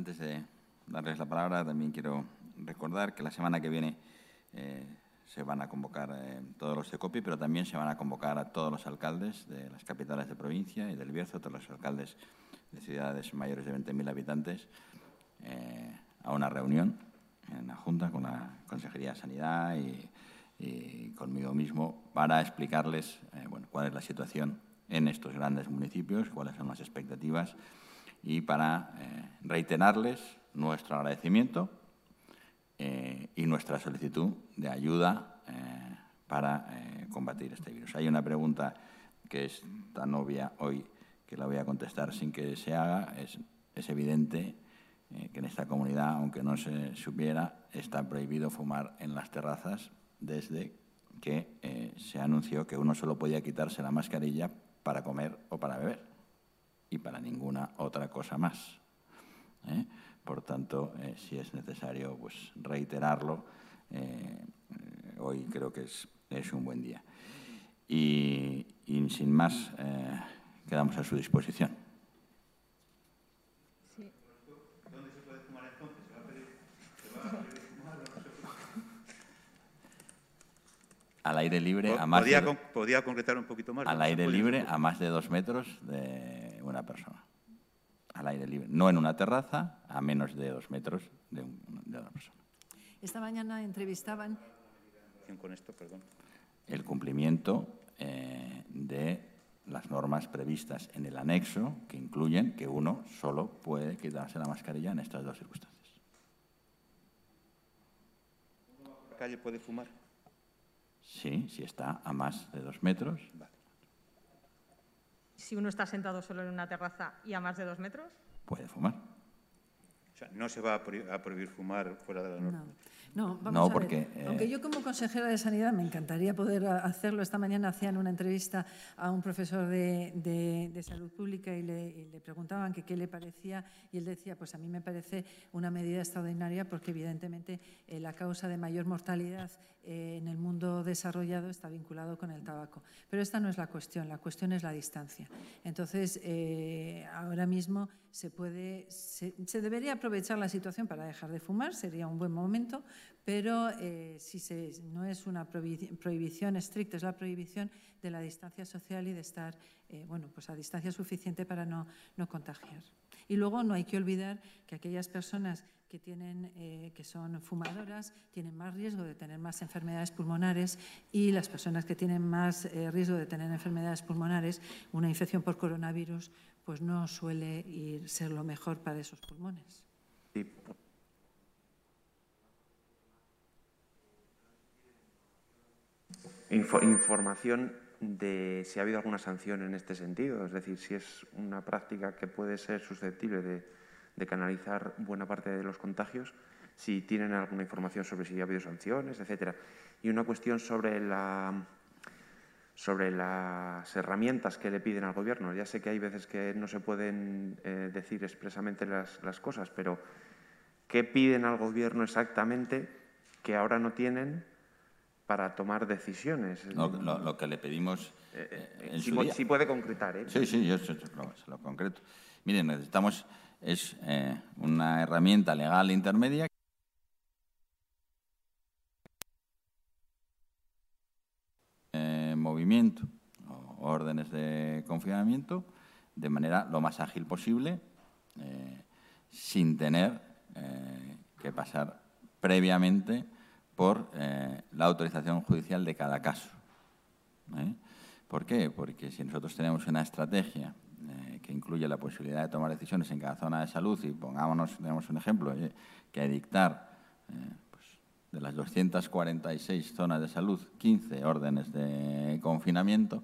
Antes de darles la palabra, también quiero recordar que la semana que viene se van a convocar todos los CECOPI, pero también se van a convocar a todos los alcaldes de las capitales de provincia y del Bierzo, todos los alcaldes de ciudades mayores de 20.000 habitantes, a una reunión en la Junta con la Consejería de Sanidad y conmigo mismo para explicarles cuál es la situación en estos grandes municipios, cuáles son las expectativas y para reiterarles nuestro agradecimiento y nuestra solicitud de ayuda para combatir este virus. Hay una pregunta que es tan obvia hoy que la voy a contestar sin que se haga. Es evidente que en esta comunidad, aunque no se supiera, está prohibido fumar en las terrazas desde que se anunció que uno solo podía quitarse la mascarilla para comer o para beber y para ninguna otra cosa más. Por tanto, si es necesario reiterarlo, hoy creo que es un buen día. Y sin más, quedamos a su disposición. Sí. ¿Dónde se puede fumar entonces? ¿Se va a pedir fumar o no se puede? Al aire libre, ¿Podría concretar un poquito más? Al aire libre, a más de 2 metros de una persona. Al aire libre. No en una terraza, a menos de 2 metros de una persona. Esta mañana entrevistaban... Con esto, perdón. El cumplimiento de las normas previstas en el anexo, que incluyen que uno solo puede quitarse la mascarilla en estas dos circunstancias. ¿Uno bajo la calle puede fumar? Sí, si está a más de 2 metros. Vale. Si uno está sentado solo en una terraza y a más de 2 metros. Puede fumar. O sea, no se va a prohibir fumar fuera de la norma. No, vamos No, a ver. porque, Aunque yo como consejera de Sanidad me encantaría poder hacerlo. Esta mañana hacían una entrevista a un profesor de Salud Pública y le preguntaban que qué le parecía y él decía, pues a mí me parece una medida extraordinaria porque evidentemente la causa de mayor mortalidad en el mundo desarrollado está vinculado con el tabaco. Pero esta no es la cuestión es la distancia. Entonces, ahora mismo se debería aprovechar la situación para dejar de fumar, sería un buen momento, pero no es una prohibición estricta, es la prohibición de la distancia social y de estar a distancia suficiente para no contagiar. Y luego no hay que olvidar que aquellas personas que son fumadoras tienen más riesgo de tener más enfermedades pulmonares y las personas que tienen más riesgo de tener enfermedades pulmonares, una infección por coronavirus, pues no suele ser lo mejor para esos pulmones. Sí. Información de si ha habido alguna sanción en este sentido, es decir, si es una práctica que puede ser susceptible de canalizar buena parte de los contagios, si tienen alguna información sobre si ha habido sanciones, etcétera. Y una cuestión sobre las herramientas que le piden al Gobierno. Ya sé que hay veces que no se pueden decir expresamente las cosas, pero ¿qué piden al Gobierno exactamente que ahora no tienen para tomar decisiones? Lo que le pedimos en su día. Si puede concretar, ¿eh? Sí, yo se lo concreto. Miren, necesitamos una herramienta legal intermedia movimiento o órdenes de confinamiento de manera lo más ágil posible sin tener que pasar previamente por la autorización judicial de cada caso. ¿Por qué? Porque si nosotros tenemos una estrategia que incluye la posibilidad de tomar decisiones en cada zona de salud y tenemos un ejemplo, que dictar de las 246 zonas de salud, 15 órdenes de confinamiento,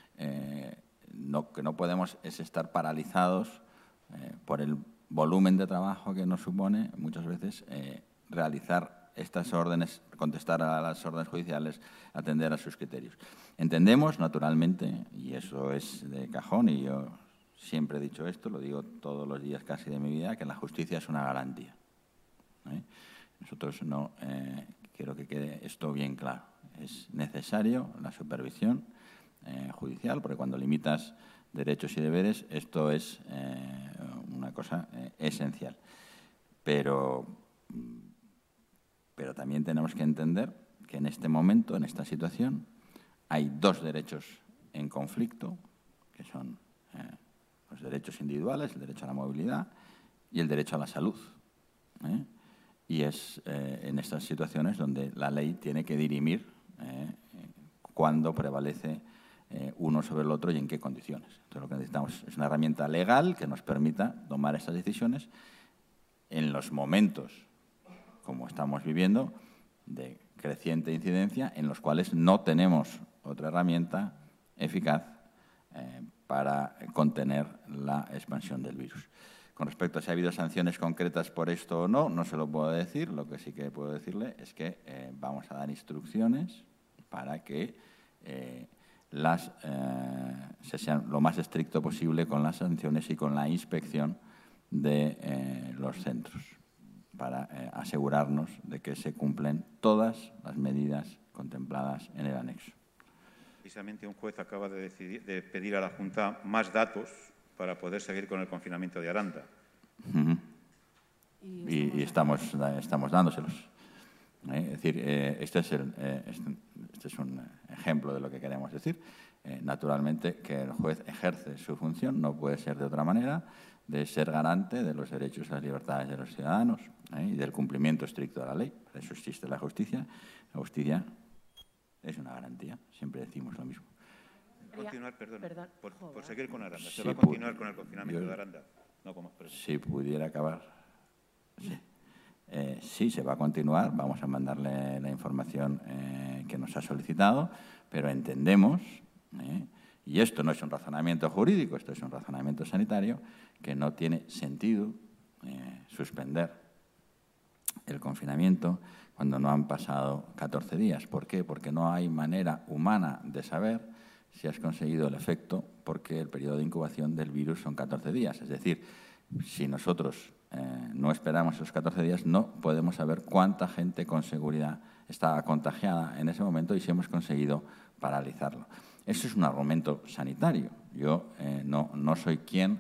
lo que no podemos es estar paralizados por el volumen de trabajo que nos supone muchas veces realizar estas órdenes, contestar a las órdenes judiciales, atender a sus criterios. Entendemos, naturalmente, y eso es de cajón, y yo siempre he dicho esto, lo digo todos los días casi de mi vida, que la justicia es una garantía. Nosotros no quiero que quede esto bien claro. Es necesario la supervisión judicial, porque cuando limitas derechos y deberes, esto es una cosa esencial. pero también tenemos que entender que en este momento, en esta situación, hay dos derechos en conflicto, que son los derechos individuales, el derecho a la movilidad y el derecho a la salud. Y es en estas situaciones donde la ley tiene que dirimir cuándo prevalece uno sobre el otro y en qué condiciones. Entonces, lo que necesitamos es una herramienta legal que nos permita tomar estas decisiones en los momentos, como estamos viviendo, de creciente incidencia, en los cuales no tenemos otra herramienta eficaz para contener la expansión del virus. Con respecto a si ha habido sanciones concretas por esto o no, no se lo puedo decir. Lo que sí que puedo decirle es que vamos a dar instrucciones para que se sean lo más estricto posible con las sanciones y con la inspección de los centros, para asegurarnos de que se cumplen todas las medidas contempladas en el anexo. Precisamente un juez acaba de pedir a la Junta más datos para poder seguir con el confinamiento de Aranda. Y estamos dándoselos. Es decir, este es un ejemplo de lo que queremos decir. Naturalmente, que el juez ejerce su función, no puede ser de otra manera, de ser garante de los derechos y las libertades de los ciudadanos y del cumplimiento estricto de la ley. Para eso existe la justicia. La justicia es una garantía, siempre decimos lo mismo. Continuar, perdón. Por seguir con Aranda. ¿Se Sí, va a continuar con el confinamiento de Aranda? No, como si pudiera acabar. Sí. Sí, se va a continuar. Vamos a mandarle la información que nos ha solicitado, pero entendemos, y esto no es un razonamiento jurídico, esto es un razonamiento sanitario, que no tiene sentido suspender el confinamiento cuando no han pasado 14 días. ¿Por qué? Porque no hay manera humana de saber si has conseguido el efecto, porque el periodo de incubación del virus son 14 días. Es decir, si nosotros no esperamos esos 14 días, no podemos saber cuánta gente con seguridad estaba contagiada en ese momento y si hemos conseguido paralizarlo. Eso es un argumento sanitario. Yo no soy quien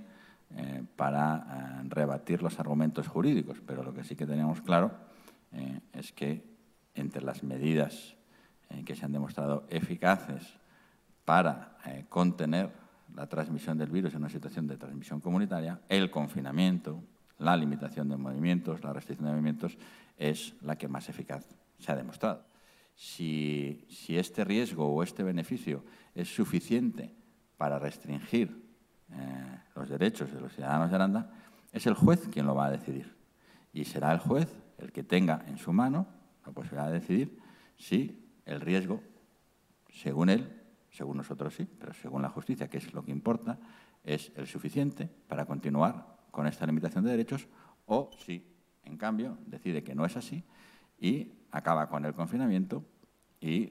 para rebatir los argumentos jurídicos, pero lo que sí que tenemos claro es que entre las medidas que se han demostrado eficaces para contener la transmisión del virus en una situación de transmisión comunitaria, el confinamiento, la limitación de movimientos, la restricción de movimientos, es la que más eficaz se ha demostrado. Si este riesgo o este beneficio es suficiente para restringir los derechos de los ciudadanos de Aranda, es el juez quien lo va a decidir. Y será el juez el que tenga en su mano la posibilidad de decidir si el riesgo, según él, según nosotros sí, pero según la justicia, que es lo que importa, es el suficiente para continuar con esta limitación de derechos, o si, en cambio, decide que no es así y acaba con el confinamiento y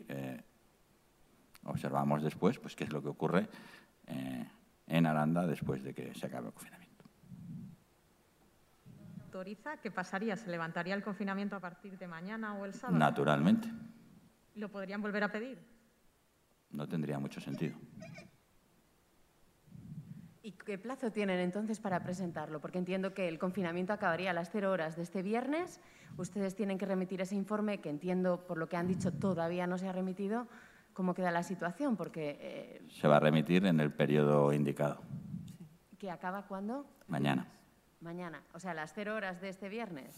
observamos después pues, qué es lo que ocurre en Aranda después de que se acabe el confinamiento. ¿Autoriza? ¿Qué pasaría? ¿Se levantaría el confinamiento a partir de mañana o el sábado? Naturalmente. ¿Lo podrían volver a pedir? No tendría mucho sentido. ¿Y qué plazo tienen entonces para presentarlo? Porque entiendo que el confinamiento acabaría a las 0 horas de este viernes. Ustedes tienen que remitir ese informe, que entiendo, por lo que han dicho, todavía no se ha remitido. ¿Cómo queda la situación? Porque se va a remitir en el periodo indicado. ¿Que acaba cuándo? Mañana. Mañana. O sea, a las 0 horas de este viernes.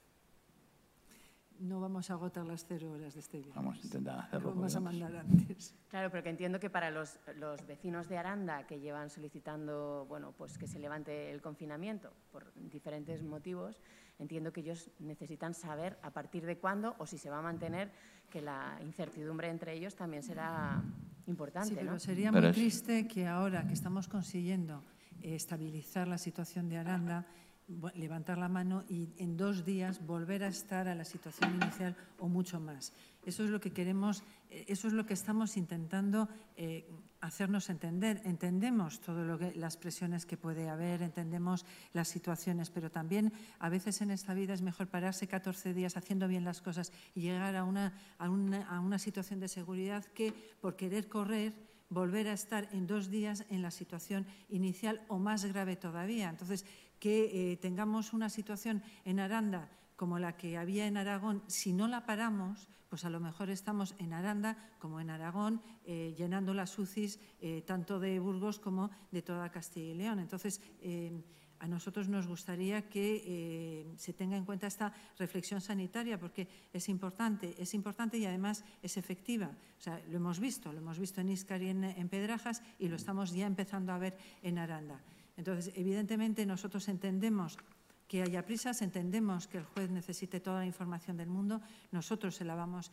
No vamos a agotar las 0 horas de este viernes. Vamos a intentar hacerlo. Lo vamos a mandar antes. Claro, pero que entiendo que para los vecinos de Aranda que llevan solicitando, bueno, pues que se levante el confinamiento por diferentes motivos, entiendo que ellos necesitan saber a partir de cuándo o si se va a mantener, que la incertidumbre entre ellos también será importante, sí, pero ¿no? sería muy triste que ahora que estamos consiguiendo estabilizar la situación de Aranda, levantar la mano y en 2 días volver a estar a la situación inicial o mucho más. Eso es lo que queremos, eso es lo que estamos intentando hacernos entender. Entendemos las presiones que puede haber, entendemos las situaciones, pero también a veces en esta vida es mejor pararse 14 días haciendo bien las cosas y llegar a una situación de seguridad que por querer correr volver a estar en 2 días en la situación inicial o más grave todavía. Entonces, que tengamos una situación en Aranda como la que había en Aragón, si no la paramos, pues a lo mejor estamos en Aranda como en Aragón, llenando las UCIs tanto de Burgos como de toda Castilla y León. Entonces, a nosotros nos gustaría que se tenga en cuenta esta reflexión sanitaria, porque es importante y además es efectiva. O sea, lo hemos visto en Íscar y en Pedrajas, y lo estamos ya empezando a ver en Aranda. Entonces, evidentemente, nosotros entendemos que haya prisas, entendemos que el juez necesite toda la información del mundo, nosotros se la vamos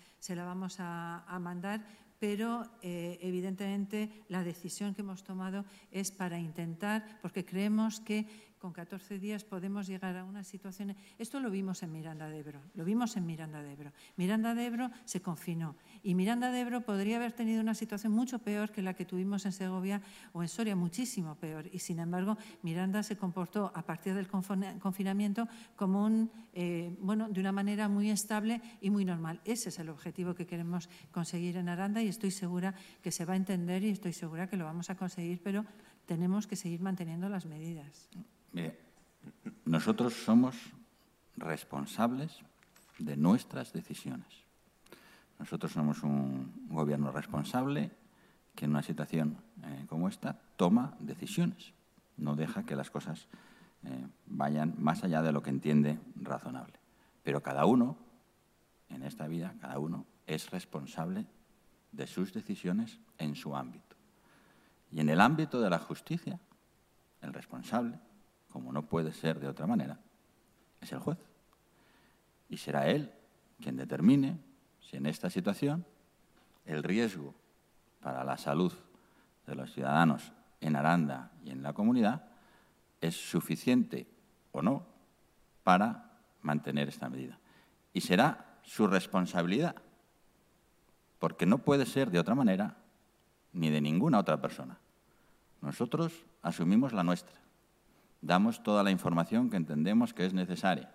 a mandar, pero evidentemente la decisión que hemos tomado es para intentar, porque creemos que con 14 días podemos llegar a una situación. Esto lo vimos en Miranda de Ebro, Miranda de Ebro se confinó y Miranda de Ebro podría haber tenido una situación mucho peor que la que tuvimos en Segovia o en Soria, muchísimo peor. Y sin embargo, Miranda se comportó a partir del confinamiento como de una manera muy estable y muy normal. Ese es el objetivo que queremos conseguir en Aranda y estoy segura que se va a entender y estoy segura que lo vamos a conseguir, pero tenemos que seguir manteniendo las medidas. Mire, nosotros somos responsables de nuestras decisiones. Nosotros somos un gobierno responsable que en una situación como esta toma decisiones, no deja que las cosas vayan más allá de lo que entiende razonable. Pero cada uno, en esta vida, cada uno es responsable de sus decisiones en su ámbito. Y en el ámbito de la justicia, el responsable, como no puede ser de otra manera, es el juez. Y será él quien determine si en esta situación el riesgo para la salud de los ciudadanos en Aranda y en la comunidad es suficiente o no para mantener esta medida. Y será su responsabilidad, porque no puede ser de otra manera ni de ninguna otra persona. Nosotros asumimos la nuestra. Damos toda la información que entendemos que es necesaria.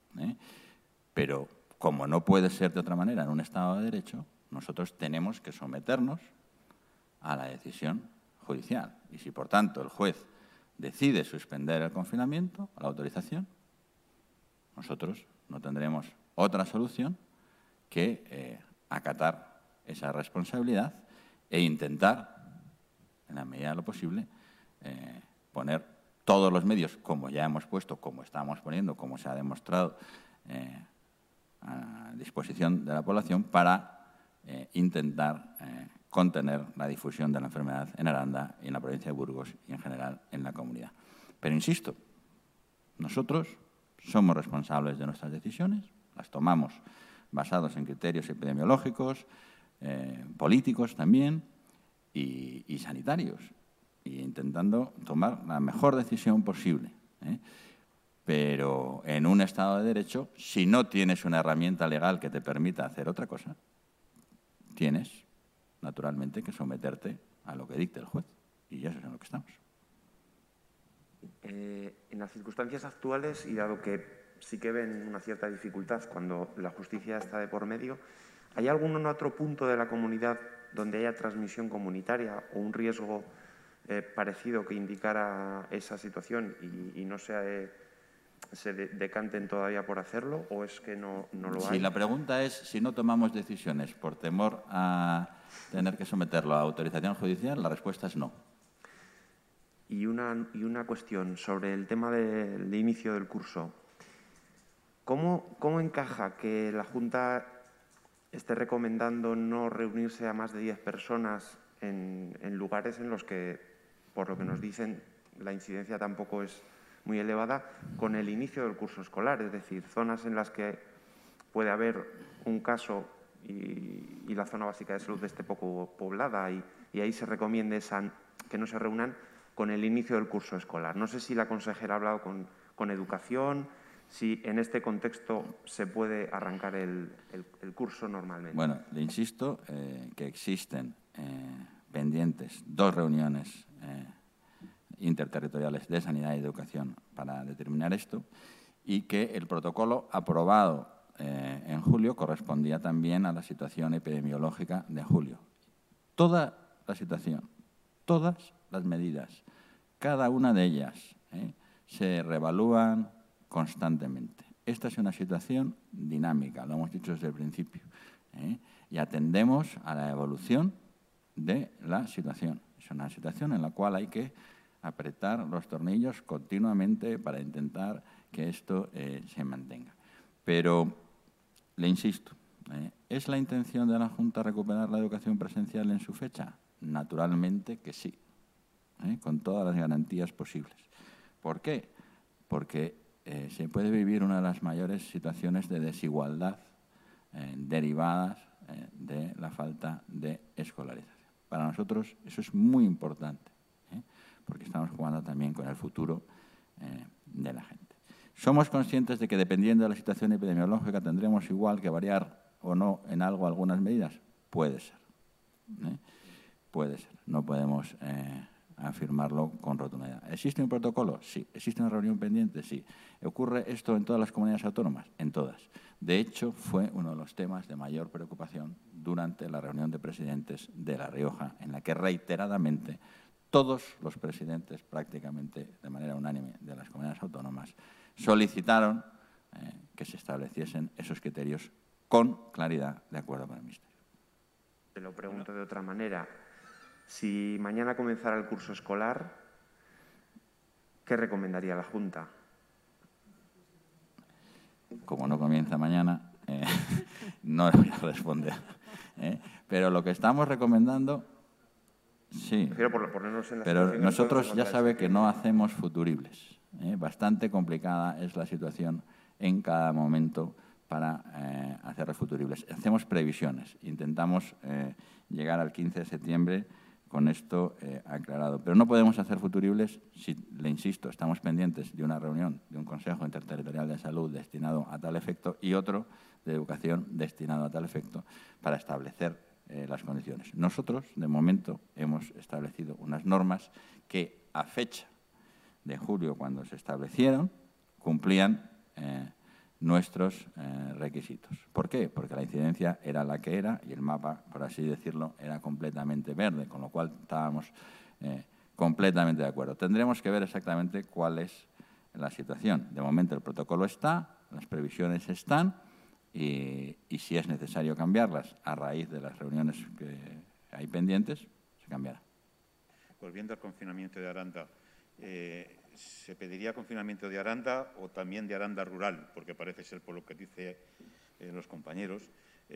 Pero, como no puede ser de otra manera en un Estado de Derecho, nosotros tenemos que someternos a la decisión judicial. Y si, por tanto, el juez decide suspender el confinamiento, la autorización, nosotros no tendremos otra solución que acatar esa responsabilidad e intentar, en la medida de lo posible, poner todos los medios, como ya hemos puesto, como estamos poniendo, como se ha demostrado, a disposición de la población para intentar contener la difusión de la enfermedad en Aranda y en la provincia de Burgos y, en general, en la comunidad. Pero, insisto, nosotros somos responsables de nuestras decisiones, las tomamos basados en criterios epidemiológicos, políticos también y sanitarios, y intentando tomar la mejor decisión posible. Pero en un Estado de Derecho, si no tienes una herramienta legal que te permita hacer otra cosa, tienes, naturalmente, que someterte a lo que dicte el juez. Y eso es en lo que estamos. En las circunstancias actuales, y dado que sí que ven una cierta dificultad cuando la justicia está de por medio, ¿hay algún otro punto de la comunidad donde haya transmisión comunitaria o un riesgo parecido que indicara esa situación y no se decanten todavía por hacerlo, o es que no lo hay? Si la pregunta es si no tomamos decisiones por temor a tener que someterlo a autorización judicial, la respuesta es no. Y una cuestión sobre el tema del inicio del curso. ¿Cómo encaja que la Junta esté recomendando no reunirse a más de 10 personas en lugares en los que, por lo que nos dicen, la incidencia tampoco es muy elevada, con el inicio del curso escolar? Es decir, zonas en las que puede haber un caso y la zona básica de salud esté poco poblada y ahí se recomiende que no se reúnan con el inicio del curso escolar. No sé si la consejera ha hablado con Educación, si en este contexto se puede arrancar el curso normalmente. Bueno, le insisto que existen pendientes 2 reuniones interterritoriales de Sanidad y Educación para determinar esto, y que el protocolo aprobado en julio correspondía también a la situación epidemiológica de julio. Toda la situación, todas las medidas, cada una de ellas, se reevalúan constantemente. Esta es una situación dinámica, lo hemos dicho desde el principio, y atendemos a la evolución de la situación. Es una situación en la cual hay que apretar los tornillos continuamente para intentar que esto se mantenga. Pero, le insisto, ¿es la intención de la Junta recuperar la educación presencial en su fecha? Naturalmente que sí, con todas las garantías posibles. ¿Por qué? Porque se puede vivir una de las mayores situaciones de desigualdad derivadas de la falta de escolarización. Para nosotros eso es muy importante, porque estamos jugando también con el futuro de la gente. Somos conscientes de que dependiendo de la situación epidemiológica tendremos igual que variar o no en algo algunas medidas. Puede ser. Puede ser. No podemos afirmarlo con rotundidad. ¿Existe un protocolo? Sí. ¿Existe una reunión pendiente? Sí. ¿Ocurre esto en todas las comunidades autónomas? En todas. De hecho, fue uno de los temas de mayor preocupación durante la reunión de presidentes de La Rioja, en la que reiteradamente todos los presidentes, prácticamente de manera unánime de las comunidades autónomas, solicitaron que se estableciesen esos criterios con claridad de acuerdo con el Ministerio. Te lo pregunto de otra manera. Si mañana comenzara el curso escolar, ¿qué recomendaría la Junta? Como no comienza mañana, no le voy a responder. Pero lo que estamos recomendando, sí. Pero nosotros ya sabe que no hacemos futuribles. Bastante complicada es la situación en cada momento para hacer futuribles. Hacemos previsiones. Intentamos llegar al 15 de septiembre con esto aclarado. Pero no podemos hacer futuribles si, le insisto, estamos pendientes de una reunión de un Consejo Interterritorial de Salud destinado a tal efecto y otro de Educación destinado a tal efecto para establecer las condiciones. Nosotros, de momento, hemos establecido unas normas que, a fecha de julio, cuando se establecieron, cumplían nuestros requisitos. ¿Por qué? Porque la incidencia era la que era y el mapa, por así decirlo, era completamente verde, con lo cual estábamos completamente de acuerdo. Tendremos que ver exactamente cuál es la situación. De momento el protocolo está, las previsiones están y si es necesario cambiarlas a raíz de las reuniones que hay pendientes, se cambiará. Volviendo al confinamiento de Aranda, ¿se pediría confinamiento de Aranda o también de Aranda rural? Porque parece ser, por lo que dicen los compañeros,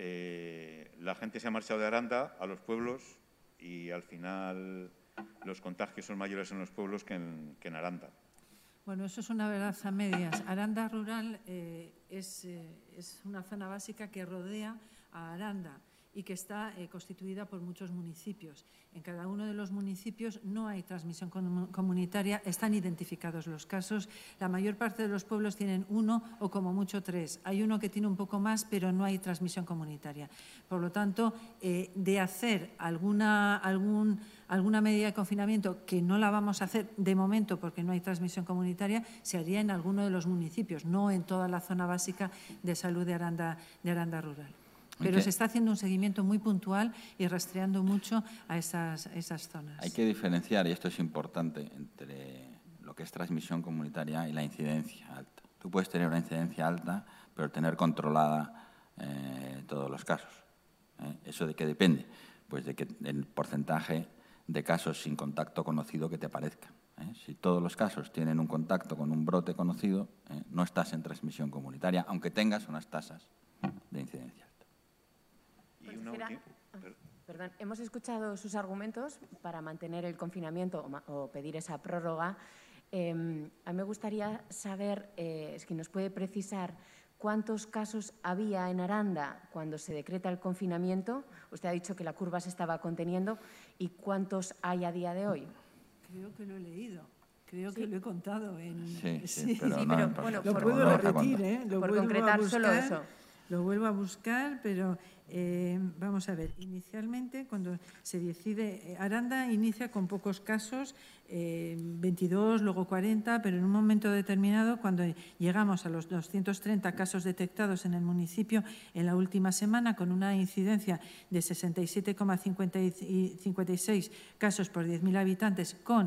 la gente se ha marchado de Aranda a los pueblos y al final los contagios son mayores en los pueblos que en Aranda. Bueno, eso es una verdad a medias. Aranda rural es una zona básica que rodea a Aranda y que está constituida por muchos municipios. En cada uno de los municipios no hay transmisión comunitaria, están identificados los casos. La mayor parte de los pueblos tienen 1 o como mucho 3. Hay uno que tiene un poco más, pero no hay transmisión comunitaria. Por lo tanto, de hacer alguna medida de confinamiento, que no la vamos a hacer de momento porque no hay transmisión comunitaria, se haría en alguno de los municipios, no en toda la zona básica de salud de Aranda rural. Pero se está haciendo un seguimiento muy puntual y rastreando mucho a esas zonas. Hay que diferenciar, y esto es importante, entre lo que es transmisión comunitaria y la incidencia alta. Tú puedes tener una incidencia alta, pero tener controlada todos los casos. ¿Eso de qué depende? Pues de que el porcentaje de casos sin contacto conocido que te aparezca. Si todos los casos tienen un contacto con un brote conocido, no estás en transmisión comunitaria, aunque tengas unas tasas de incidencia. Perdón, hemos escuchado sus argumentos para mantener el confinamiento o pedir esa prórroga. A mí me gustaría saber si nos puede precisar cuántos casos había en Aranda cuando se decreta el confinamiento. Usted ha dicho que la curva se estaba conteniendo. ¿Y cuántos hay a día de hoy? Creo que lo he leído. Creo que lo he contado. Sí, pero bueno, lo puedo repetir, por concretar solo eso. Lo vuelvo a buscar, pero vamos a ver. Inicialmente, cuando se decide, Aranda inicia con pocos casos, 22, luego 40, pero en un momento determinado, cuando llegamos a los 230 casos detectados en el municipio en la última semana, con una incidencia de 67,56 casos por 10.000 habitantes, con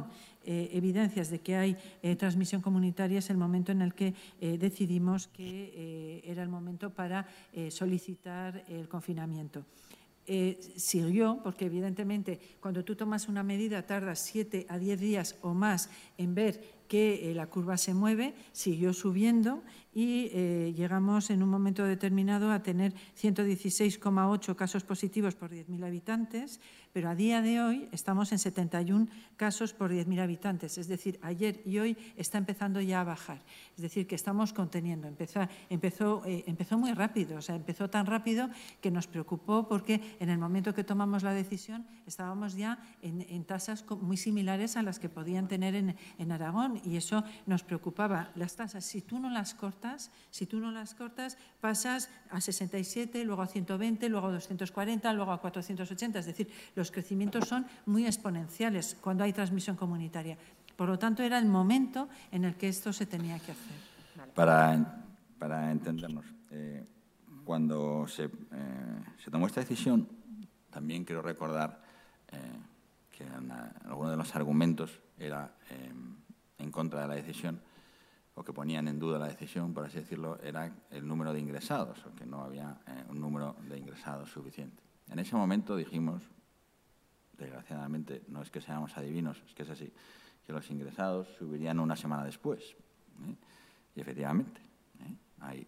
evidencias de que hay transmisión comunitaria es el momento en el que decidimos que era el momento para solicitar el confinamiento. Siguió, porque evidentemente cuando tú tomas una medida tardas 7 a 10 días o más en ver que la curva se mueve, siguió subiendo y llegamos en un momento determinado a tener 116,8 casos positivos por 10.000 habitantes, pero a día de hoy estamos en 71 casos por 10.000 habitantes. Es decir, ayer y hoy está empezando ya a bajar. Es decir, que estamos conteniendo. Empezó muy rápido, o sea, empezó tan rápido que nos preocupó porque en el momento que tomamos la decisión estábamos ya en tasas muy similares a las que podían tener en Aragón y eso nos preocupaba. Las tasas, si tú no las cortas, pasas a 67, luego a 120, luego a 240, luego a 480. Es decir, los crecimientos son muy exponenciales cuando hay transmisión comunitaria. Por lo tanto, era el momento en el que esto se tenía que hacer. Para entendernos, cuando se tomó esta decisión, también quiero recordar que alguno de los argumentos era en contra de la decisión, o que ponían en duda la decisión, por así decirlo, era el número de ingresados, o que no había un número de ingresados suficiente. En ese momento dijimos, desgraciadamente, no es que seamos adivinos, es que es así, que los ingresados subirían una semana después. Y efectivamente, hay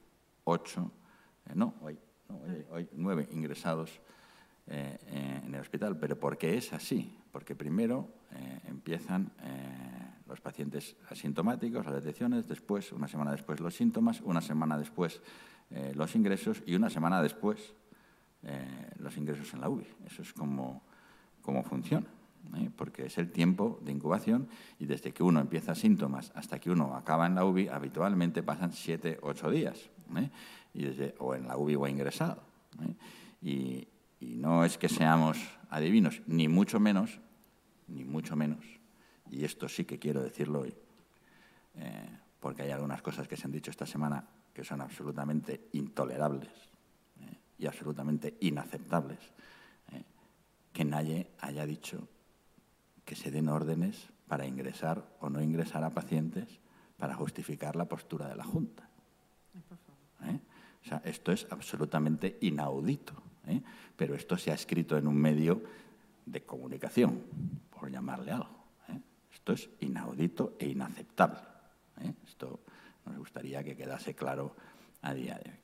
9 ingresados en el hospital. ¿Pero por qué es así? Porque primero empiezan los pacientes asintomáticos, las detecciones, después, una semana después, los síntomas, una semana después los ingresos y una semana después los ingresos en la UBI. Eso es como funciona, porque es el tiempo de incubación y desde que uno empieza síntomas hasta que uno acaba en la UBI habitualmente pasan 7 u 8 días, o en la UBI o ingresado. Y no es que seamos adivinos, ni mucho menos, y esto sí que quiero decirlo hoy, porque hay algunas cosas que se han dicho esta semana que son absolutamente intolerables y absolutamente inaceptables, que nadie haya dicho que se den órdenes para ingresar o no ingresar a pacientes para justificar la postura de la Junta. O sea, esto es absolutamente inaudito, pero esto se ha escrito en un medio de comunicación, por llamarle algo. Esto es inaudito e inaceptable. Esto nos gustaría que quedase claro a día de hoy.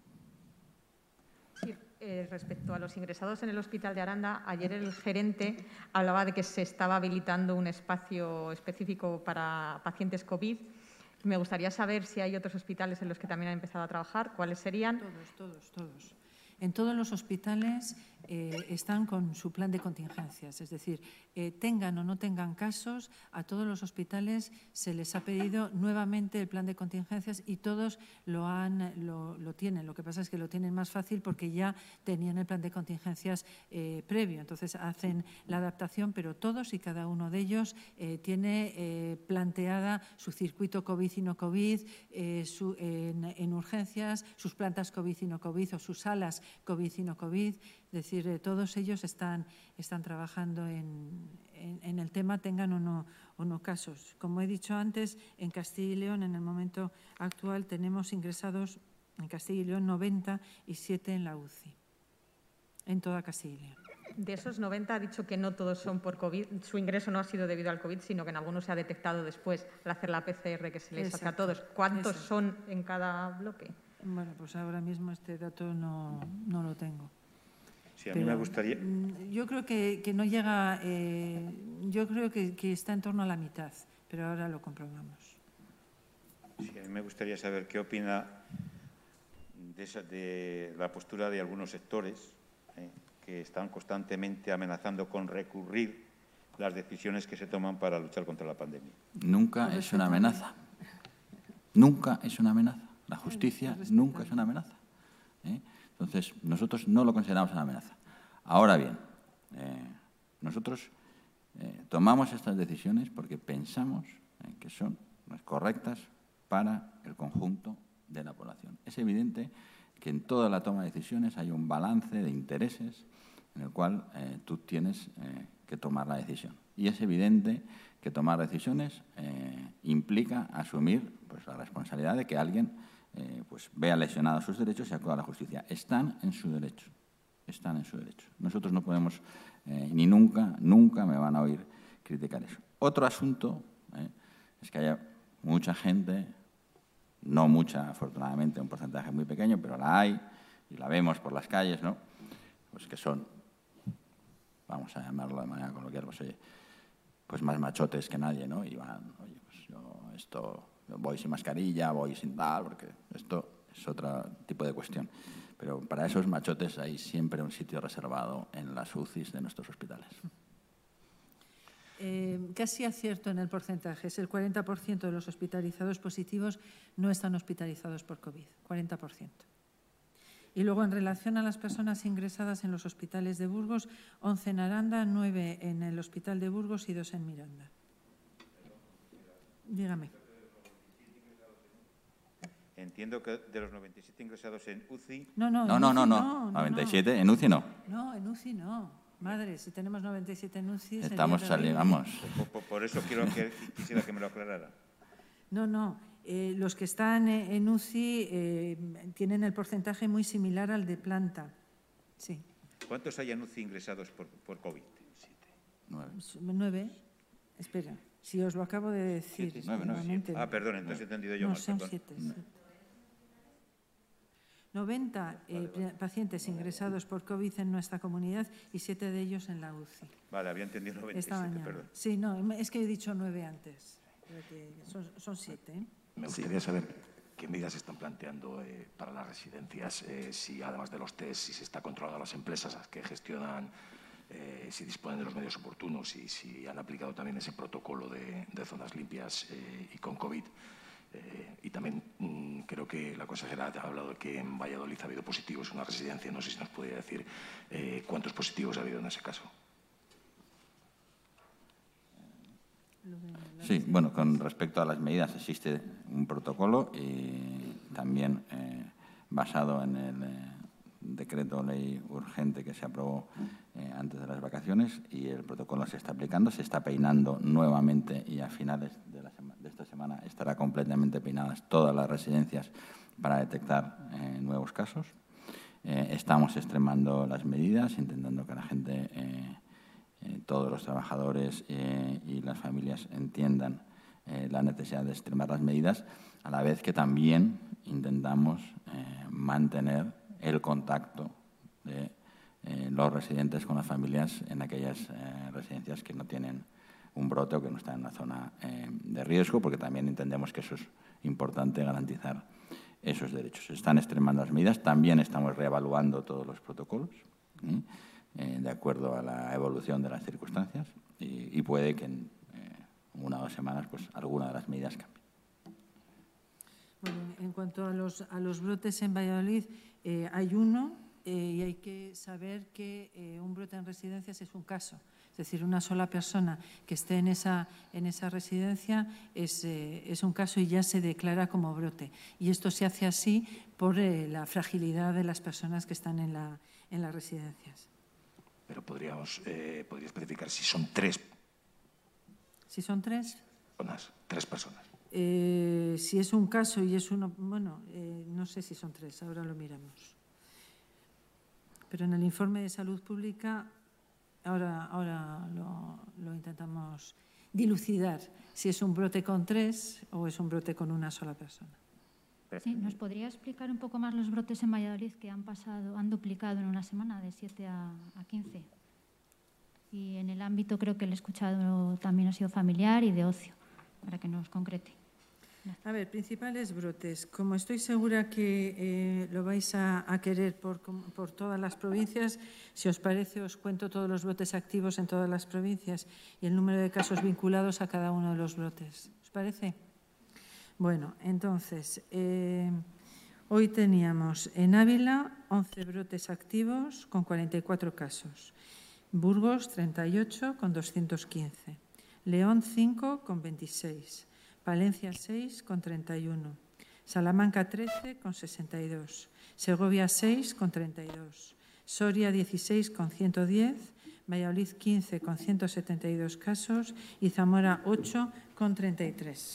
Sí, respecto a los ingresados en el Hospital de Aranda, ayer el gerente hablaba de que se estaba habilitando un espacio específico para pacientes COVID. Me gustaría saber si hay otros hospitales en los que también han empezado a trabajar, cuáles serían. Todos. En todos los hospitales están con su plan de contingencias, es decir, tengan o no tengan casos, a todos los hospitales se les ha pedido nuevamente el plan de contingencias y todos lo tienen. Lo que pasa es que lo tienen más fácil porque ya tenían el plan de contingencias previo, entonces hacen la adaptación, pero todos y cada uno de ellos tiene planteada su circuito COVID y no COVID, en urgencias, sus plantas COVID y no COVID o sus salas COVID y no COVID. Es decir, todos ellos están trabajando en el tema, tengan o no casos. Como he dicho antes, en Castilla y León, en el momento actual, tenemos ingresados en Castilla y León 90 y 7 en la UCI, en toda Castilla y León. De esos 90 ha dicho que no todos son por COVID, su ingreso no ha sido debido al COVID, sino que en algunos se ha detectado después al hacer la PCR que se les hace a todos. ¿Cuántos son en cada bloque? Bueno, pues ahora mismo este dato no lo tengo. Sí, a mí me gustaría. Yo creo que no llega, yo creo que está en torno a la mitad, pero ahora lo comprobamos. Sí, a mí me gustaría saber qué opina de la postura de algunos sectores que están constantemente amenazando con recurrir las decisiones que se toman para luchar contra la pandemia. Nunca es una amenaza. Nunca es una amenaza. La justicia nunca es una amenaza. Entonces, nosotros no lo consideramos una amenaza. Ahora bien, nosotros tomamos estas decisiones porque pensamos que son correctas para el conjunto de la población. Es evidente que en toda la toma de decisiones hay un balance de intereses en el cual tú tienes que tomar la decisión. Y es evidente que tomar decisiones implica asumir pues, la responsabilidad de que alguien pues, vea lesionados sus derechos y acuda a la justicia. Están en su derecho. Están en su derecho. Nosotros no podemos, ni nunca me van a oír criticar eso. Otro asunto es que haya mucha gente, no mucha, afortunadamente, un porcentaje muy pequeño, pero la hay y la vemos por las calles, ¿no? Pues que son, vamos a llamarlo de manera coloquial, pues, oye, pues más machotes que nadie, ¿no? Y van, oye, pues yo voy sin mascarilla, voy sin tal, porque esto es otro tipo de cuestión. Pero para esos machotes hay siempre un sitio reservado en las UCIs de nuestros hospitales. Casi acierto en el porcentaje. Es el 40% de los hospitalizados positivos no están hospitalizados por COVID. 40%. Y luego, en relación a las personas ingresadas en los hospitales de Burgos, 11 en Aranda, 9 en el Hospital de Burgos y 2 en Miranda. Dígame. Entiendo que de los 97 ingresados en UCI... No. 97, en UCI no. No, en UCI no. Madre, si tenemos 97 en UCI... Estamos saliendo. Por eso quisiera que me lo aclarara. No. Los que están en UCI tienen el porcentaje muy similar al de planta. Sí. ¿Cuántos hay en UCI ingresados por COVID? 9. Espera, si os lo acabo de decir. 7. Ah, perdón, entonces he entendido yo no, mal. Son perdón. 7. 90 pacientes ingresados por COVID en nuestra comunidad y 7 de ellos en la UCI. Vale, había entendido 97, esta mañana. perdón. Sí, no, es que he dicho 9 antes. Son 7. Me gustaría saber qué medidas se están planteando para las residencias, si además de los test, si se está controlando a las empresas que gestionan, si disponen de los medios oportunos y si han aplicado también ese protocolo de zonas limpias y con COVID. Y también creo que la consejera ha hablado de que en Valladolid ha habido positivos en una residencia. No sé si nos podría decir cuántos positivos ha habido en ese caso. Sí, bueno, con respecto a las medidas existe un protocolo y también basado en el decreto ley urgente que se aprobó antes de las vacaciones, y el protocolo se está aplicando, se está peinando nuevamente y a finales de esta semana estará completamente peinadas todas las residencias para detectar nuevos casos. Estamos extremando las medidas, intentando que la gente, todos los trabajadores y las familias entiendan la necesidad de extremar las medidas, a la vez que también intentamos mantener el contacto de los residentes con las familias en aquellas residencias que no tienen un brote o que no están en una zona de riesgo, porque también entendemos que eso es importante, garantizar esos derechos. Se están extremando las medidas, también estamos reevaluando todos los protocolos de acuerdo a la evolución de las circunstancias y puede que en 1 o 2 semanas pues, alguna de las medidas cambie. Bueno, en cuanto a los brotes en Valladolid, hay uno y hay que saber que un brote en residencias es un caso. Es decir, una sola persona que esté en esa residencia es un caso y ya se declara como brote. Y esto se hace así por la fragilidad de las personas que están en las residencias. Pero podría especificar si son 3. ¿Si son 3? 3 personas. Si es un caso y es uno, bueno, no sé si son 3, ahora lo miramos. Pero en el informe de salud pública, ahora lo intentamos dilucidar, si es un brote con 3 o es un brote con una sola persona. Sí, ¿nos podría explicar un poco más los brotes en Valladolid que han duplicado en una semana, de 7 a 15? Y en el ámbito, creo que le he escuchado, también ha sido familiar y de ocio, para que nos concrete. A ver, principales brotes. Como estoy segura que lo vais a querer por todas las provincias, si os parece, os cuento todos los brotes activos en todas las provincias y el número de casos vinculados a cada uno de los brotes. ¿Os parece? Bueno, entonces, hoy teníamos en Ávila 11 brotes activos con 44 casos. Burgos, 38 con 215. León, 5 con 26. Palencia 6 con 31, Salamanca 13 con 62, Segovia 6 con 32, Soria 16 con 110, Valladolid 15 con 172 casos y Zamora 8 con 33.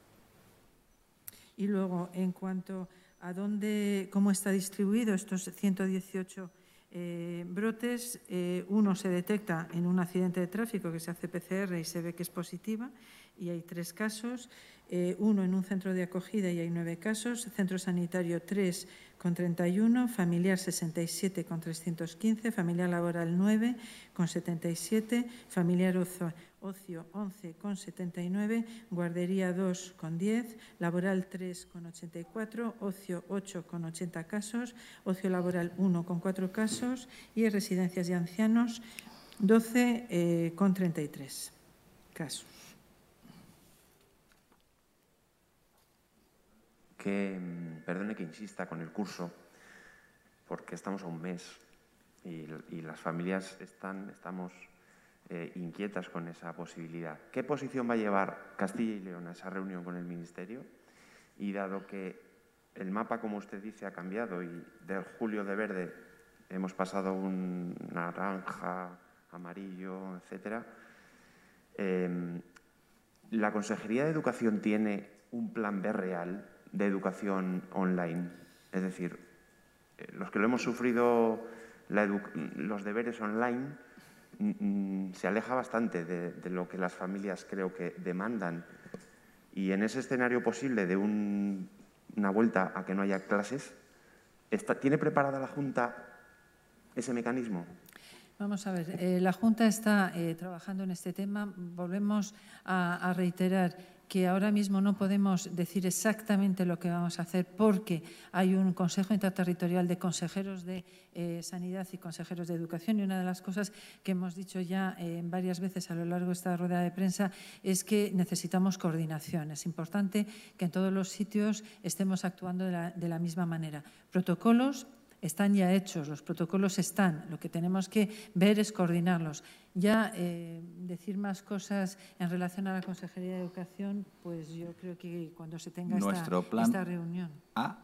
Y luego, en cuanto a cómo está distribuido estos 118 brotes, uno se detecta en un accidente de tráfico que se hace PCR y se ve que es positiva y hay 3 casos, uno en un centro de acogida y hay 9 casos, centro sanitario 3 con 31, familiar 67 con 315, familiar laboral 9 con 77, familiar ocio 11 con 79, guardería 2 con 10, laboral 3 con 84, ocio 8 con 80 casos, ocio laboral 1 con 4 casos y residencias de ancianos 12 con 33 casos. Perdone que insista con el curso, porque estamos a un mes y las familias estamos inquietas con esa posibilidad. ¿Qué posición va a llevar Castilla y León a esa reunión con el Ministerio? Y dado que el mapa, como usted dice, ha cambiado y del julio de verde hemos pasado un naranja, amarillo, etcétera, ¿la Consejería de Educación tiene un plan B real de educación online? Es decir, los que lo hemos sufrido los deberes online se aleja bastante de lo que las familias creo que demandan. Y en ese escenario posible de una vuelta a que no haya clases, ¿tiene preparada la Junta ese mecanismo? Vamos a ver, la Junta está trabajando en este tema. Volvemos a reiterar que ahora mismo no podemos decir exactamente lo que vamos a hacer porque hay un Consejo Interterritorial de Consejeros de Sanidad y Consejeros de Educación, y una de las cosas que hemos dicho ya varias veces a lo largo de esta rueda de prensa es que necesitamos coordinación. Es importante que en todos los sitios estemos actuando de la misma manera. Protocolos están ya hechos, los protocolos están. Lo que tenemos que ver es coordinarlos. Ya decir más cosas en relación a la Consejería de Educación, pues yo creo que cuando se tenga esta reunión. A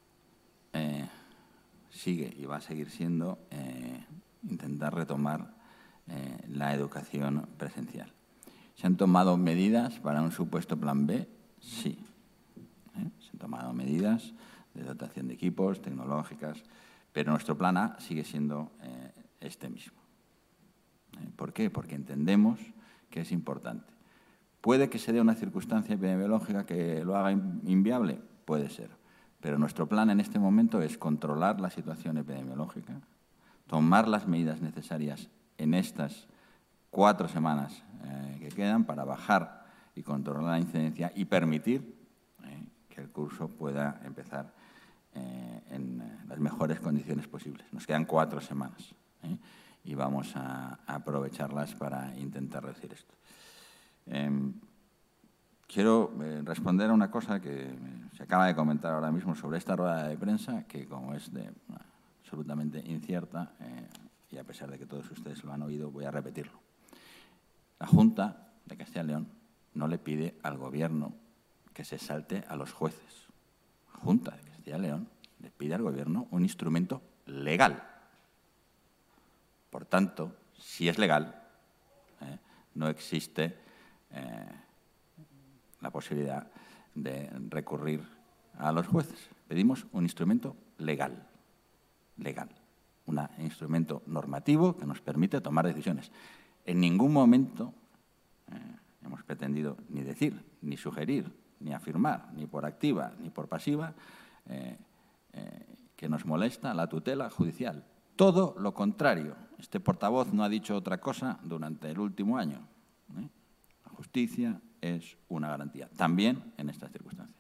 sigue y va a seguir siendo intentar retomar la educación presencial. ¿Se han tomado medidas para un supuesto plan B? Sí. Se han tomado medidas de dotación de equipos, tecnológicas, pero nuestro plan A sigue siendo este mismo. ¿Por qué? Porque entendemos que es importante. ¿Puede que se dé una circunstancia epidemiológica que lo haga inviable? Puede ser. Pero nuestro plan en este momento es controlar la situación epidemiológica, tomar las medidas necesarias en estas 4 semanas que quedan para bajar y controlar la incidencia y permitir que el curso pueda empezar en las mejores condiciones posibles. Nos quedan 4 semanas y vamos a aprovecharlas para intentar reducir esto. Quiero responder a una cosa que se acaba de comentar ahora mismo sobre esta rueda de prensa, que como es absolutamente incierta, y a pesar de que todos ustedes lo han oído, voy a repetirlo. La Junta de Castilla y León no le pide al Gobierno que se salte a los jueces. La Junta de Castilla y León le pide al Gobierno un instrumento legal. Por tanto, si es legal, no existe la posibilidad de recurrir a los jueces. Pedimos un instrumento legal, un instrumento normativo que nos permite tomar decisiones. En ningún momento hemos pretendido ni decir, ni sugerir, ni afirmar, ni por activa ni por pasiva, que nos molesta la tutela judicial. Todo lo contrario. Este portavoz no ha dicho otra cosa durante el último año. La justicia es una garantía, también en estas circunstancias.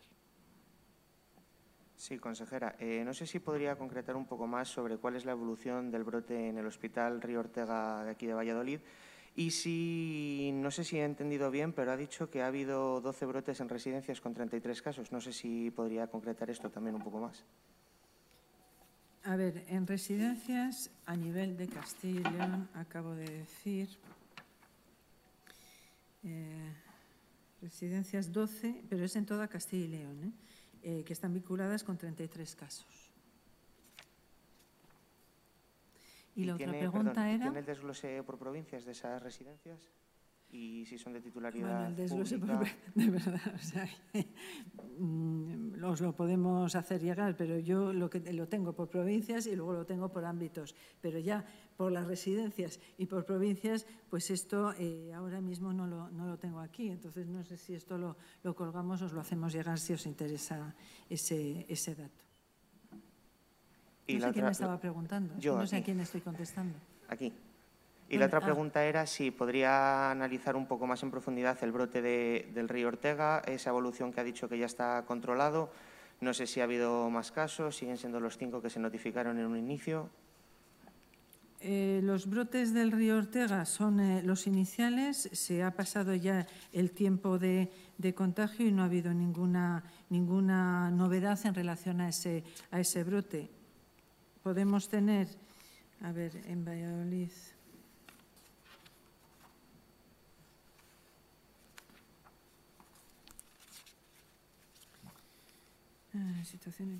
Sí, consejera. No sé si podría concretar un poco más sobre cuál es la evolución del brote en el Hospital Río Ortega de aquí de Valladolid. Y si, no sé si he entendido bien, pero ha dicho que ha habido 12 brotes en residencias con 33 casos. No sé si podría concretar esto también un poco más. A ver, en residencias, a nivel de Castilla y León, acabo de decir, residencias 12, pero es en toda Castilla y León, que están vinculadas con 33 casos. Y la otra pregunta era... ¿Tiene el desglose por provincias de esas residencias? Y si son de titularidad Bueno, el desglose pública... de verdad, o sea, os lo podemos hacer llegar, pero yo lo tengo por provincias y luego lo tengo por ámbitos. Pero ya por las residencias y por provincias, pues esto ahora mismo no lo tengo aquí. Entonces, no sé si esto lo colgamos, os lo hacemos llegar si os interesa ese dato. No sé quién me estaba preguntando, no sé a quién estoy contestando. Aquí. Y la otra pregunta era si podría analizar un poco más en profundidad el brote del río Ortega, esa evolución que ha dicho que ya está controlado. No sé si ha habido más casos, siguen siendo los 5 que se notificaron en un inicio. Los brotes del río Ortega son los iniciales, se ha pasado ya el tiempo de contagio y no ha habido ninguna novedad en relación a ese brote. Podemos tener, a ver, en Valladolid... Situación...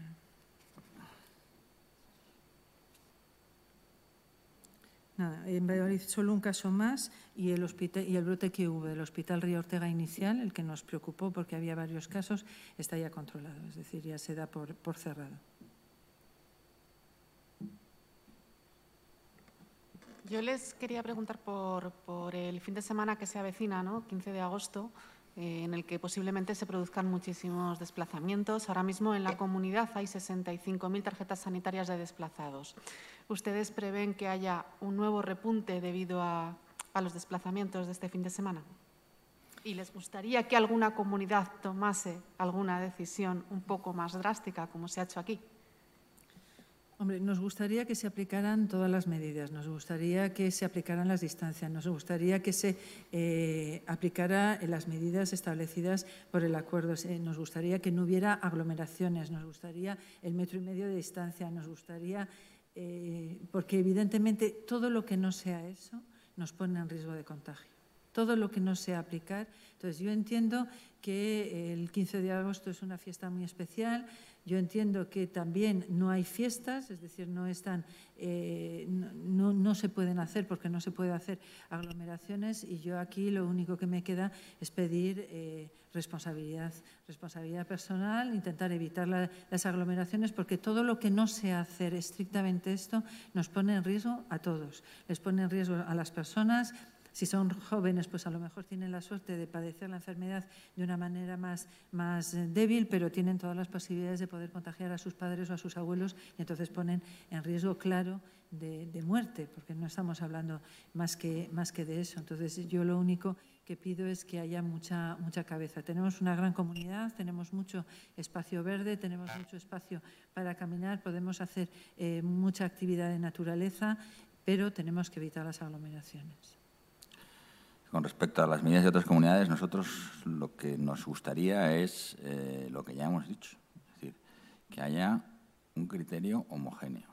Nada, en Valladolid solo un caso más y el brote que hubo del Hospital Río Ortega inicial, el que nos preocupó porque había varios casos, está ya controlado, es decir, ya se da por cerrado. Yo les quería preguntar por el fin de semana que se avecina, ¿no? 15 de agosto, en el que posiblemente se produzcan muchísimos desplazamientos. Ahora mismo en la comunidad hay 65.000 tarjetas sanitarias de desplazados. ¿Ustedes prevén que haya un nuevo repunte debido a los desplazamientos de este fin de semana? ¿Y les gustaría que alguna comunidad tomase alguna decisión un poco más drástica, como se ha hecho aquí? Hombre, nos gustaría que se aplicaran todas las medidas, nos gustaría que se aplicaran las distancias, nos gustaría que se aplicara las medidas establecidas por el acuerdo, nos gustaría que no hubiera aglomeraciones, nos gustaría el 1,5 metros de distancia, nos gustaría, porque evidentemente todo lo que no sea eso nos pone en riesgo de contagio. Todo lo que no sea aplicar. Entonces, yo entiendo que el 15 de agosto es una fiesta muy especial. Yo entiendo que también no hay fiestas, es decir, no se pueden hacer porque no se puede hacer aglomeraciones y yo aquí lo único que me queda es pedir responsabilidad personal, intentar evitar las aglomeraciones porque todo lo que no sea hacer estrictamente esto nos pone en riesgo a todos. Les pone en riesgo a las personas. Si son jóvenes, pues a lo mejor tienen la suerte de padecer la enfermedad de una manera más débil, pero tienen todas las posibilidades de poder contagiar a sus padres o a sus abuelos y entonces ponen en riesgo claro de muerte, porque no estamos hablando más que de eso. Entonces, yo lo único que pido es que haya mucha cabeza. Tenemos una gran comunidad, tenemos mucho espacio verde, tenemos mucho espacio para caminar, podemos hacer mucha actividad de naturaleza, pero tenemos que evitar las aglomeraciones. Con respecto a las medidas de otras comunidades, nosotros lo que nos gustaría es lo que ya hemos dicho, es decir, que haya un criterio homogéneo,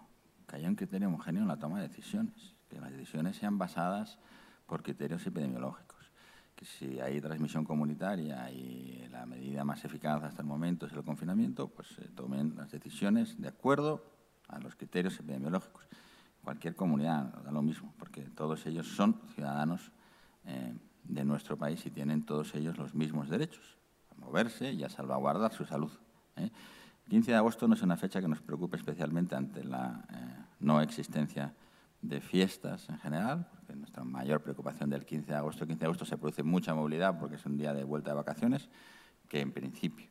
en la toma de decisiones, que las decisiones sean basadas por criterios epidemiológicos, que si hay transmisión comunitaria y la medida más eficaz hasta el momento es el confinamiento, pues se tomen las decisiones de acuerdo a los criterios epidemiológicos. Cualquier comunidad da lo mismo, porque todos ellos son ciudadanos de nuestro país y tienen todos ellos los mismos derechos a moverse y a salvaguardar su salud. El 15 de agosto no es una fecha que nos preocupe especialmente ante la no existencia de fiestas en general, porque nuestra mayor preocupación del 15 de agosto, se produce mucha movilidad porque es un día de vuelta de vacaciones, que en principio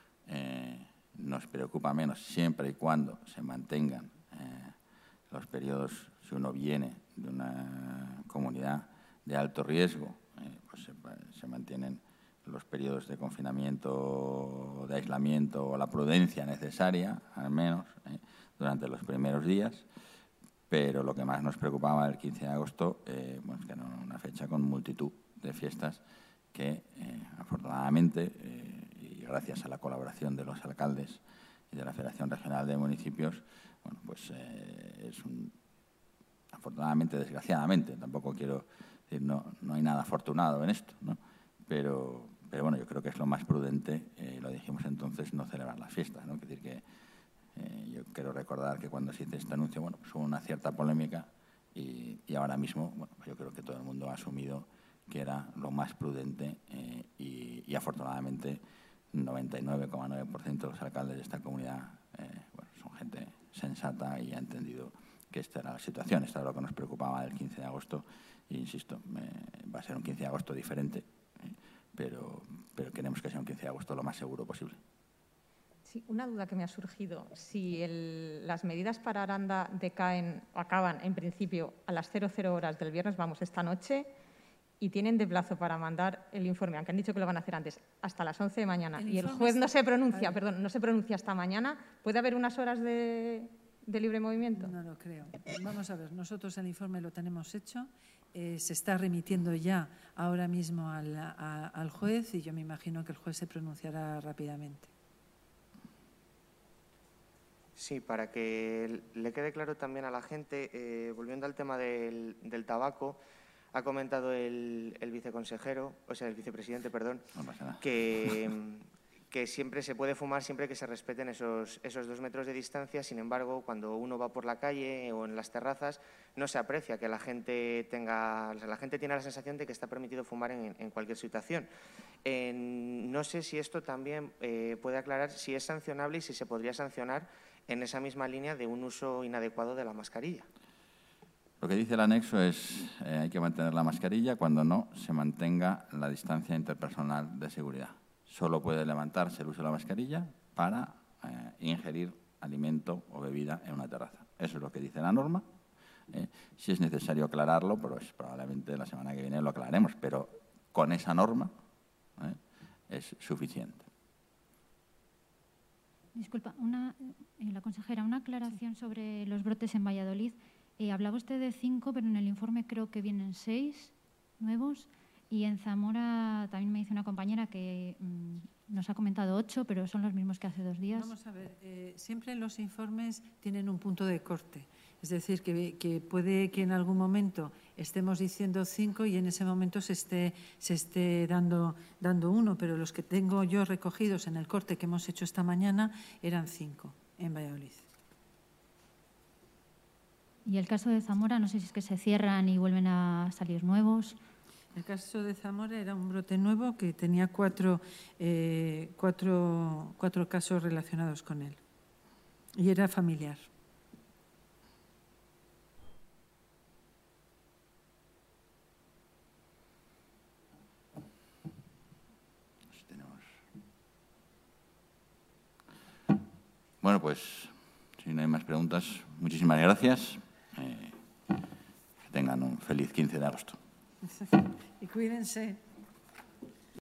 nos preocupa menos siempre y cuando se mantengan los periodos, si uno viene de una comunidad de alto riesgo, pues se mantienen los periodos de confinamiento, de aislamiento o la prudencia necesaria, al menos, durante los primeros días. Pero lo que más nos preocupaba el 15 de agosto, bueno, es que era una fecha con multitud de fiestas que, afortunadamente, y gracias a la colaboración de los alcaldes y de la Federación Regional de Municipios, bueno, pues afortunadamente, desgraciadamente, tampoco quiero decir, no hay nada afortunado en esto, ¿no? Pero bueno, yo creo que es lo más prudente, lo dijimos entonces, no celebrar las fiestas, ¿no? Es decir, que Yo quiero recordar que cuando se hizo este anuncio, bueno, pues hubo una cierta polémica y ahora mismo, bueno, yo creo que todo el mundo ha asumido que era lo más prudente y afortunadamente 99,9% de los alcaldes de esta comunidad bueno, son gente sensata y ha entendido que esta era la situación, esto era lo que nos preocupaba del 15 de agosto e insisto, va a ser un 15 de agosto diferente, pero queremos que sea un 15 de agosto lo más seguro posible. Sí, una duda que me ha surgido. Si las medidas para Aranda decaen o acaban, en principio, a las 00 horas del viernes, vamos, esta noche, y tienen de plazo para mandar el informe, aunque han dicho que lo van a hacer antes, hasta las 11 de mañana, y el juez no se pronuncia, no se pronuncia hasta mañana, ¿puede haber unas horas de libre movimiento? No lo creo. Vamos a ver, nosotros el informe lo tenemos hecho, se está remitiendo ya ahora mismo al juez y yo me imagino que el juez se pronunciará rápidamente. Sí, para que le quede claro también a la gente, volviendo al tema del tabaco, ha comentado el viceconsejero, o sea, el vicepresidente, perdón, No pasa nada. que siempre se puede fumar siempre que se respeten esos 2 metros de distancia. Sin embargo, cuando uno va por la calle o en las terrazas, no se aprecia que la gente tiene la sensación de que está permitido fumar en cualquier situación. No sé si esto también puede aclarar si es sancionable y si se podría sancionar en esa misma línea de un uso inadecuado de la mascarilla. Lo que dice el anexo es hay que mantener la mascarilla cuando no se mantenga la distancia interpersonal de seguridad. Solo puede levantarse el uso de la mascarilla para ingerir alimento o bebida en una terraza. Eso es lo que dice la norma. Si es necesario aclararlo, pues probablemente la semana que viene lo aclararemos, pero con esa norma es suficiente. Disculpa, la consejera, una aclaración sobre los brotes en Valladolid. Hablaba usted de 5, pero en el informe creo que vienen 6 nuevos. Y en Zamora también me dice una compañera que nos ha comentado 8, pero son los mismos que hace 2 días. Vamos a ver, siempre los informes tienen un punto de corte. Es decir, que puede que en algún momento estemos diciendo 5 y en ese momento se esté dando 1, pero los que tengo yo recogidos en el corte que hemos hecho esta mañana eran 5 en Valladolid. Y el caso de Zamora, no sé si es que se cierran y vuelven a salir nuevos. El caso de Zamora era un brote nuevo que tenía 4 casos relacionados con él y era familiar. Bueno, pues si no hay más preguntas, muchísimas gracias. Que tengan un feliz 15 de agosto. Y cuídense.